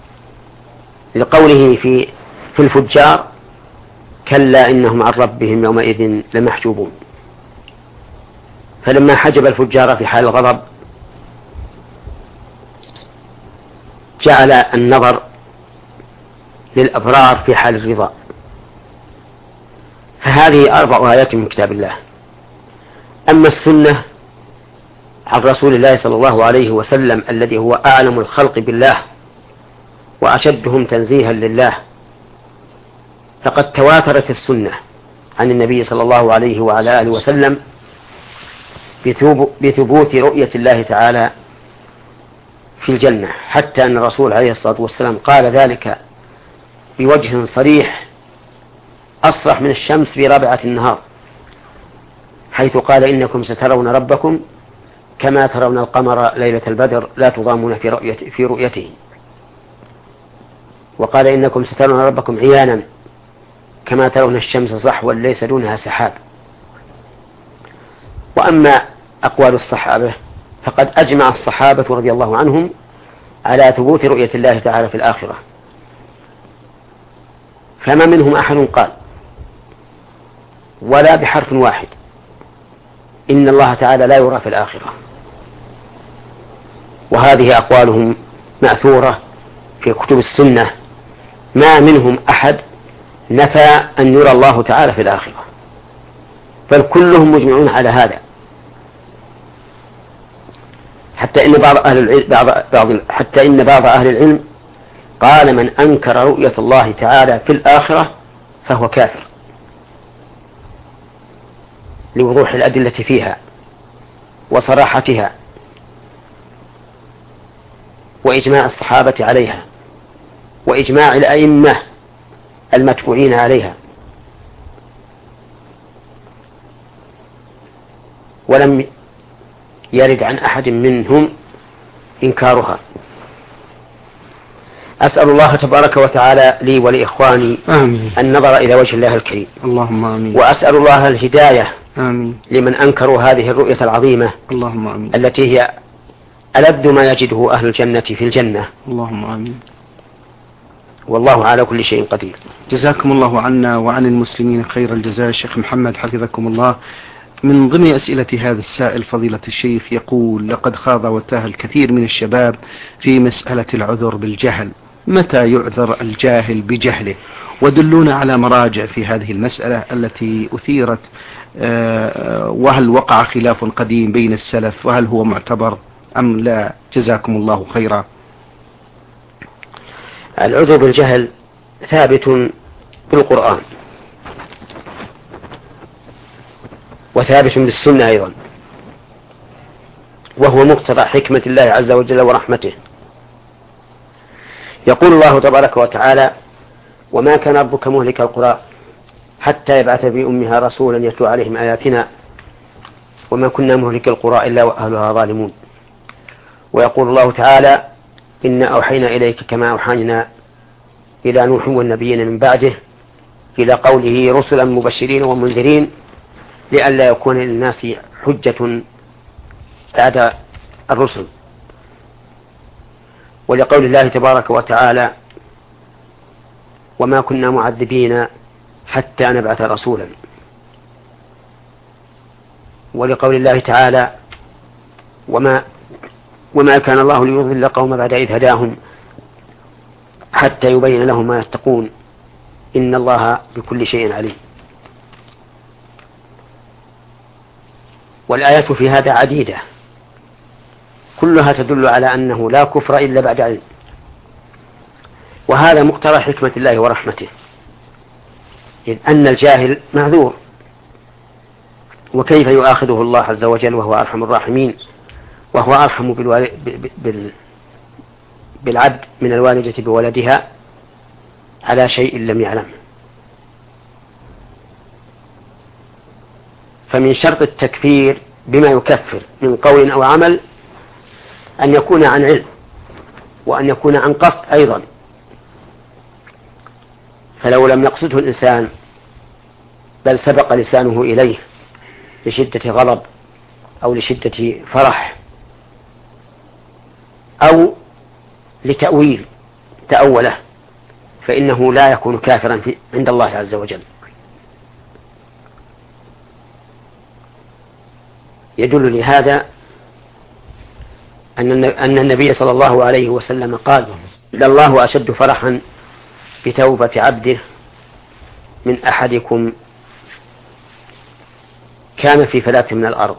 لقوله في في الفجار كلا إنهم عن ربهم يومئذ لمحجوبون. فلما حجب الفجار في حال الغضب جعل النظر للأبرار في حال الرضا. فهذه أربع آيات من كتاب الله أما السنة عن رسول الله صلى الله عليه وسلم الذي هو أعلم الخلق بالله وأشدهم تنزيها لله، فقد تواترت السنة عن النبي صلى الله عليه وعلى آله وسلم بثبوت رؤية الله تعالى في الجنة، حتى أن الرسول عليه الصلاة والسلام قال ذلك بوجه صريح أصرح من الشمس في رابعة النهار، حيث قال إنكم سترون ربكم كما ترون القمر ليلة البدر لا تضامون في رؤيته, في رؤيته وقال إنكم سترون ربكم عيانا كما ترون الشمس صحوا ليس دونها سحاب. وأما أقوال الصحابة فقد أجمع الصحابة رضي الله عنهم على ثبوت رؤية الله تعالى في الآخرة، فما منهم أحد قال ولا بحرف واحد إن الله تعالى لا يرى في الآخرة، وهذه أقوالهم مأثورة في كتب السنة، ما منهم أحد نفى أن يرى الله تعالى في الآخرة، بل كلهم مجمعون على هذا، حتى إن بعض أهل العلم بعض بعض حتى إن بعض أهل العلم قال من أنكر رؤية الله تعالى في الآخرة فهو كافر، لوضوح الأدلة فيها وصراحتها وإجماع الصحابة عليها وإجماع الأئمة المتبوعين عليها، ولم يرد عن أحد منهم إنكارها. أسأل الله تبارك وتعالى لي ولإخواني آمين. النظر إلى وجه الله الكريم، اللهم آمين. وأسأل الله الهداية آمين. لمن أنكروا هذه الرؤية العظيمة اللهم آمين. التي هي ألذ ما يجده أهل الجنة في الجنة. اللهم آمين. والله على كل شيء قدير. جزاكم الله عنا وعن المسلمين خير الجزاء. شيخ محمد حفظكم الله، من ضمن أسئلة هذا السائل فضيلة الشيخ يقول: لقد خاض وتاه الكثير من الشباب في مسألة العذر بالجهل، متى يعذر الجاهل بجهله؟ ودلونا على مراجع في هذه المسألة التي أثيرت، وهل وقع خلاف قديم بين السلف وهل هو معتبر أم لا؟ جزاكم الله خيرا. العذر بالجهل ثابت بالقرآن وثابت بالسنة أيضا، وهو مقتضى حكمة الله عز وجل ورحمته. يقول الله تبارك وتعالى: وما كان ربك مهلك القرى حتى يبعث في أمها رسولا يتلو عليهم آياتنا وما كنا مهلك القرى إلا وأهلها ظالمون. ويقول الله تعالى: إنا أوحينا إليك كما أوحينا إلى نوح والنبيين من بعده إلى قوله: رسلا مبشرين ومنذرين لئلا يكون للناس حجة بعد الرسل. ولقول الله تبارك وتعالى: وما كنا معذبين حتى نبعث رسولا. ولقول الله تعالى: وما وما كان الله ليضل قوم بعد إذ هداهم حتى يبين لهم ما يتقون إن الله بكل شيء عليم. والآيات في هذا عديدة كلها تدل على أنه لا كفر إلا بعد علم، وهذا مقتضى حكمة الله ورحمته، إذ أن الجاهل معذور، وكيف يؤاخذه الله عز وجل وهو أرحم الراحمين، وهو أرحم بال... بالعبد من الوالدة بولدها على شيء لم يعلم. فمن شرط التكفير بما يكفر من قول أو عمل أن يكون عن علم وأن يكون عن قصد أيضا، فلو لم يقصده الإنسان بل سبق لسانه إليه لشدة غضب أو لشدة فرح أو لتأويل تأوله فإنه لا يكون كافرا في عند الله عز وجل. يدل لهذا أن النبي صلى الله عليه وسلم قال: لله أشد فرحا بتوبة عبده من أحدكم كان في فلاة من الأرض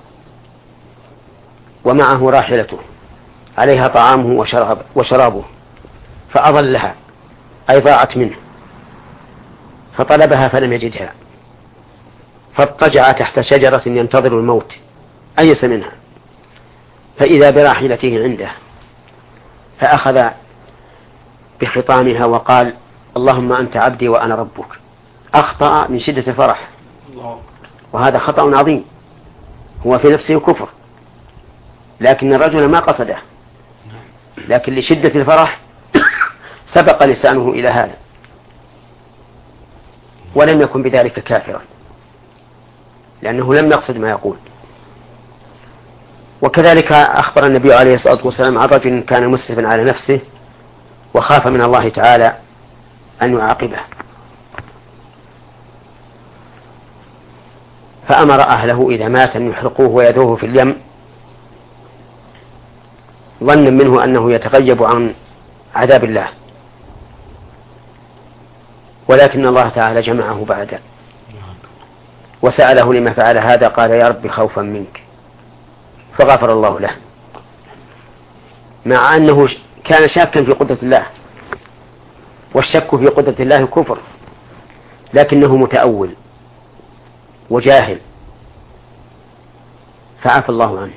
ومعه راحلته عليها طعامه وشراب وشرابه فأضلها أي ضاعت منه، فطلبها فلم يجدها، فاضطجع تحت شجرة ينتظر الموت أيس منها، فإذا براحلته عنده فأخذ بخطامها وقال: اللهم أنت عبدي وأنا ربك. أخطأ من شدة الفرح، وهذا خطأ عظيم، هو في نفسه كفر، لكن الرجل ما قصده، لكن لشدة الفرح سبق لسانه إلى هذا، ولم يكن بذلك كافرا، لأنه لم يقصد ما يقول. وكذلك أخبر النبي عليه الصلاة والسلام عن رجل كان مسرفا على نفسه وخاف من الله تعالى أن يعاقبه، فأمر أهله إذا مات أن يحرقوه ويذوه في اليم، ظنا منه أنه يتغيب عن عذاب الله، ولكن الله تعالى جمعه بعد وسأله لما فعل هذا، قال: يا رب خوفا منك، فغفر الله له، مع أنه كان شاكا في قدرة الله، والشك في قدرة الله كفر، لكنه متأول وجاهل فعفى الله عنه.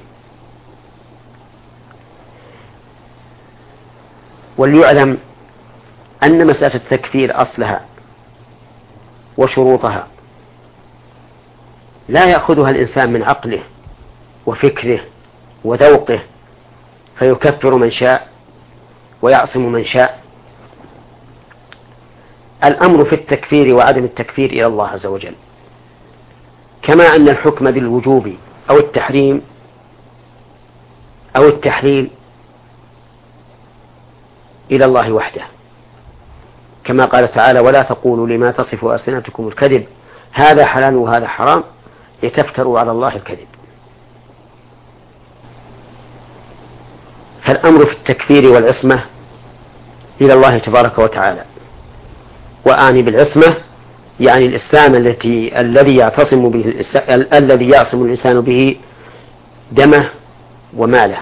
وليعلم أن مسألة التكفير أصلها وشروطها لا يأخذها الإنسان من عقله وفكره وذوقه فيكفر من شاء ويعصم من شاء. الأمر في التكفير وعدم التكفير إلى الله عز وجل، كما أن الحكم بالوجوب أو التحريم أو التحليل إلى الله وحده، كما قال تعالى: ولا تقولوا لما تصف ألسنتكم الكذب هذا حلال وهذا حرام لتفتروا على الله الكذب. فالأمر في التكفير والعصمة إلى الله تبارك وتعالى، وآني بالعصمة يعني الإسلام التي الذي يعتصم به الذي يعصم الإنسان به دمه وماله،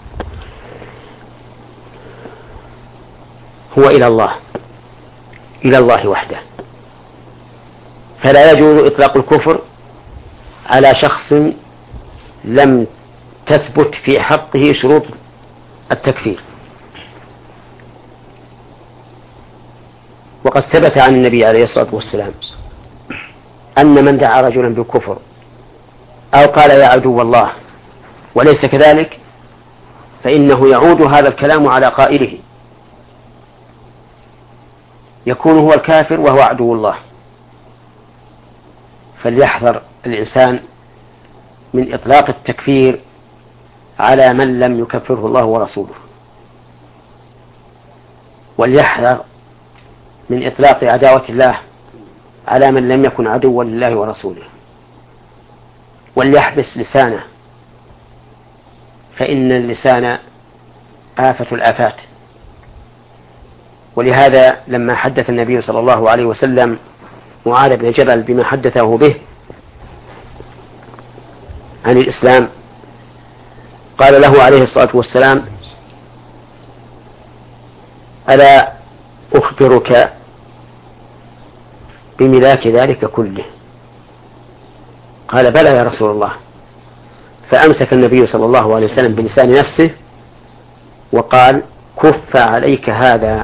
هو إلى الله إلى الله وحده. فلا يجوز إطلاق الكفر على شخص لم تثبت في حقه شروط التكفير. وقد ثبت عن النبي عليه الصلاة والسلام أن من دعا رجلا بالكفر أو قال يا عدو الله وليس كذلك فإنه يعود هذا الكلام على قائله، يكون هو الكافر وهو عدو الله. فليحذر الإنسان من إطلاق التكفير على من لم يكفره الله ورسوله، وليحذر من إطلاق عداوة الله على من لم يكن عدوا لله ورسوله، وليحبس لسانه، فإن اللسان آفة الآفات. ولهذا لما حدث النبي صلى الله عليه وسلم معاذ بن جبل بما حدثه به عن الإسلام قال له عليه الصلاة والسلام: ألا أخبرك بملاك ذلك كله؟ قال: بلى يا رسول الله. فأمسك النبي صلى الله عليه وسلم بلسان نفسه وقال: كف عليك هذا،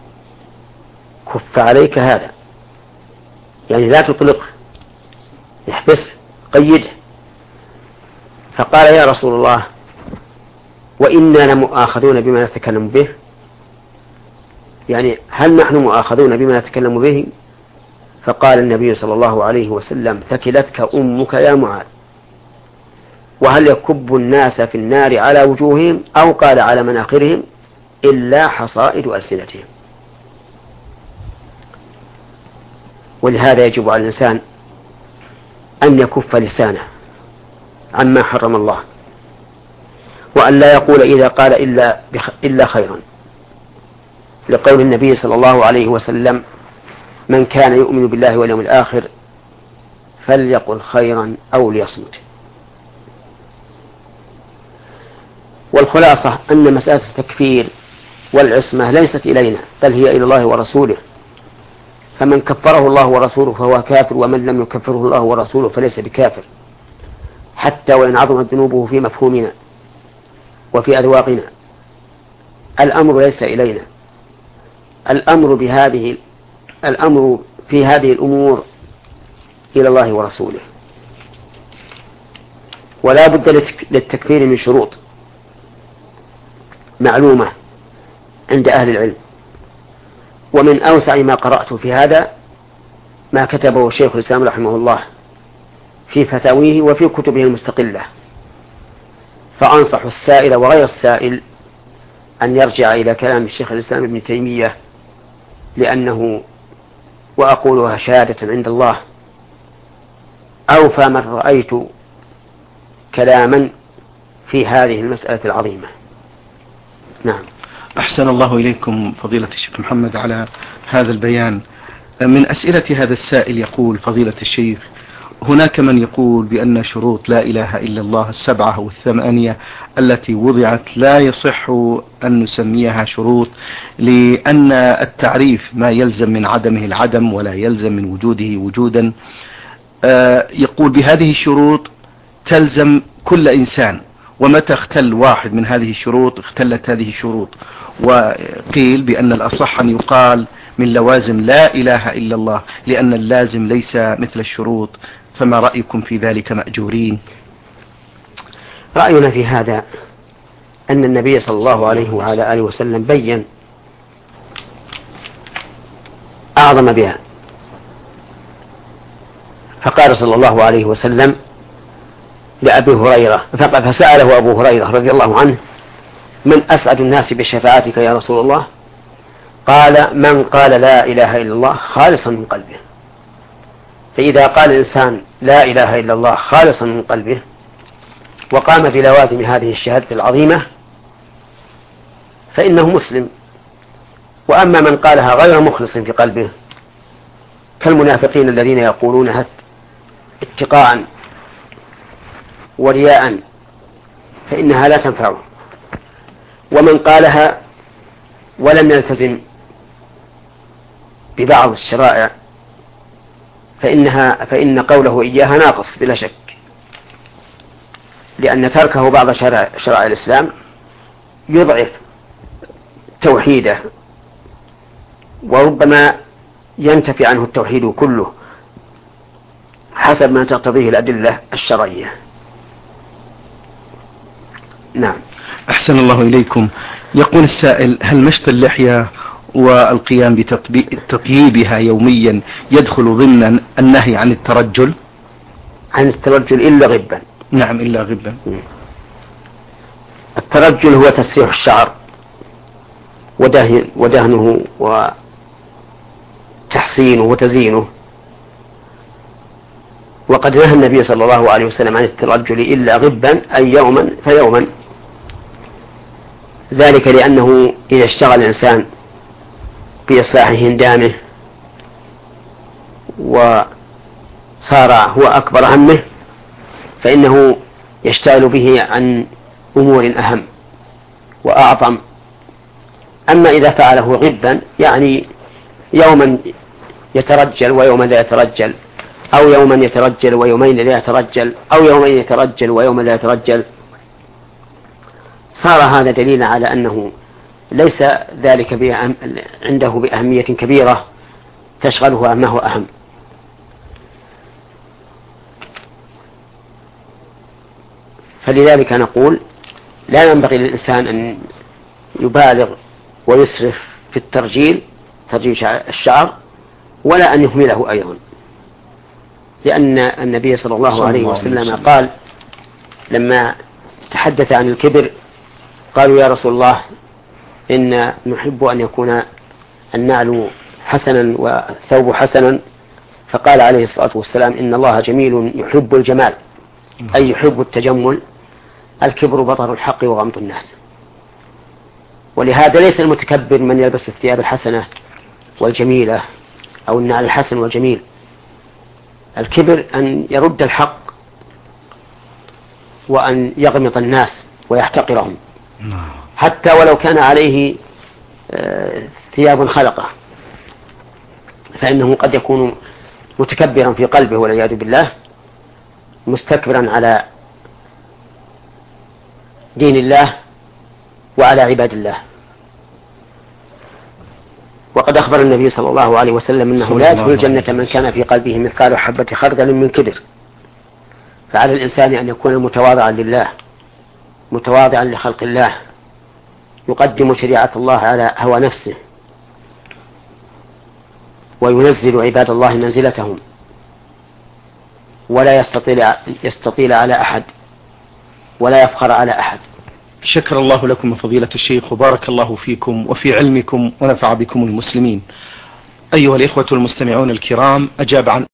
كف عليك هذا، يعني لا تطلق، احبس، قيده. فقال: يا رسول الله وإنا لمؤاخذون بما نتكلم به، يعني هل نحن مؤاخذون بما نتكلم به؟ فقال النبي صلى الله عليه وسلم: ثكلتك أمك يا معاذ، وهل يكب الناس في النار على وجوههم أو قال على مناخرهم إلا حصائد ألسنتهم. ولهذا يجب على الإنسان أن يكف لسانه عما حرم الله، وأن لا يقول إذا قال إلا, إلا خيرا، لقول النبي صلى الله عليه وسلم: من كان يؤمن بالله واليوم الآخر فليقل خيرا أو ليصمت. والخلاصة أن مسألة التكفير والعصمة ليست إلينا بل هي إلى الله ورسوله، فمن كفره الله ورسوله فهو كافر، ومن لم يكفره الله ورسوله فليس بكافر، حتى وإن عظمت ذنوبه في مفهومنا وفي أذواقنا. الأمر ليس إلينا، الأمر بهذه الأمر في هذه الأمور إلى الله ورسوله. ولا بد للتكفير من شروط معلومة عند أهل العلم، ومن أوسع ما قرأت في هذا ما كتبه شيخ الإسلام رحمه الله في فتاويه وفي كتبه المستقلة، فأنصح السائل وغير السائل أن يرجع إلى كلام الشيخ الإسلام ابن تيمية، لأنه وأقولها شهادة عند الله أوفى من رأيت كلاما في هذه المسألة العظيمة. نعم. أحسن الله إليكم فضيلة الشيخ محمد على هذا البيان. من أسئلة هذا السائل يقول فضيلة الشيخ: هناك من يقول بأن شروط لا إله إلا الله السبعة والثمانية التي وضعت لا يصح أن نسميها شروط، لأن التعريف ما يلزم من عدمه العدم ولا يلزم من وجوده وجودا. يقول بهذه الشروط تلزم كل إنسان، ومتى اختل واحد من هذه الشروط اختلت هذه الشروط. وقيل بأن الأصح أن يقال من لوازم لا إله إلا الله، لأن اللازم ليس مثل الشروط. فما رأيكم في ذلك مأجورين؟ رأينا في هذا أن النبي صلى الله عليه وعلى آله وسلم بين أعظم بها، فقال صلى الله عليه وسلم لأبي هريرة، فسأله أبو هريرة رضي الله عنه: من أسعد الناس بشفاعتك يا رسول الله؟ قال: من قال لا إله إلا الله خالصا من قلبه. فإذا قال الإنسان لا إله إلا الله خالصا من قلبه وقام بلوازم هذه الشهادة العظيمة فإنه مسلم. وأما من قالها غير مخلص في قلبه كالمنافقين الذين يقولونها اتقاء ورياء فإنها لا تنفعه. ومن قالها ولم يلتزم ببعض الشرائع فإنها فإن قوله إياها ناقص بلا شك، لأن تركه بعض شرائع الإسلام يضعف توحيده، وربما ينتفي عنه التوحيد كله حسب ما تقتضيه الأدلة الشرعية. نعم. أحسن الله إليكم. يقول السائل: هل مشط اللحية والقيام بتطييبها يوميا يدخل ضمن النهي عن الترجل؟ عن الترجل إلا غبا. نعم، إلا غبا. الترجل هو تسريح الشعر ودهن ودهنه وتحسينه وتزيينه، وقد نهى النبي صلى الله عليه وسلم عن الترجل إلا غبا، أي يوما فيوما، ذلك لأنه إذا اشتغل الإنسان بإصلاح هندامه وصار هو أكبر همه فإنه يشتغل به عن أمور أهم وأعظم. أما إذا فعله غبا يعني يوما يترجل ويوما لا يترجل، أو يوما يترجل ويومين لا يترجل، أو يومين يترجل ويوما لا يترجل، صار هذا دليلا على أنه ليس ذلك بأهم عنده بأهمية كبيرة تشغله ما هو أهم. فلذلك نقول لا ينبغي للإنسان أن يبالغ ويسرف في الترجيل ترجيل الشعر، ولا أن يهمله أيضا، لأن النبي صلى الله عليه وسلم قال لما تحدث عن الكبر قالوا: يا رسول الله إن نحب أن يكون النعل حسنا والثوب حسنا، فقال عليه الصلاة والسلام: إن الله جميل يحب الجمال، أي يحب التجمل. الكبر بطر الحق وغمط الناس. ولهذا ليس المتكبر من يلبس الثياب الحسنة والجميلة أو النعل الحسن والجميل، الكبر أن يرد الحق وأن يغمط الناس ويحتقرهم حتى ولو كان عليه ثياب خلقه، فإنه قد يكون متكبرا في قلبه والعياذ بالله، مستكبرا على دين الله وعلى عباد الله. وقد أخبر النبي صلى الله عليه وسلم أنه لا يدخل الجنة من كان في قلبه مثقال حبة خردل من كبر. فعلى الإنسان أن يكون متواضعا لله، متواضعا لخلق الله، يقدم شريعة الله على هوى نفسه، وينزل عباد الله منزلتهم، ولا يستطيل, يستطيل على أحد ولا يفخر على أحد. شكر الله لكم فضيلة الشيخ، وبارك الله فيكم وفي علمكم ونفع بكم المسلمين. أيها الإخوة المستمعون الكرام، أجاب عن